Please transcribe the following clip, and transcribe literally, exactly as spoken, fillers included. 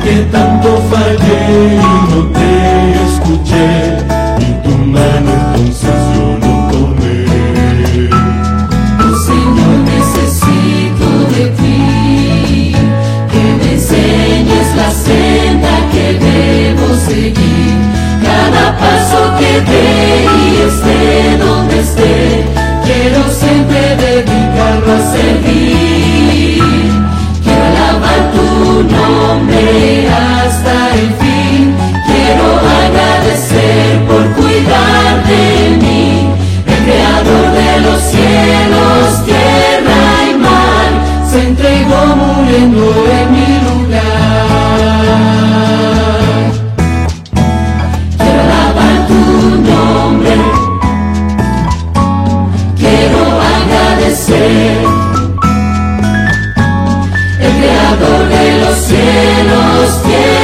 que tanto fallé y no te escuché, y tu mano entonces yo no tomé. Oh Señor, necesito de ti, que me enseñes la senda que debo seguir. Cada paso que dé y esté donde esté, quiero siempre dedicarlo a servir. Quiero alabar tu nombre hasta el fin. Quiero agradecer por cuidar de mí, el creador de los cielos, tierra y mar, se entregó muriendo en mi lugar. Quiero alabar tu nombre, quiero agradecer, el creador de los cielos, tierra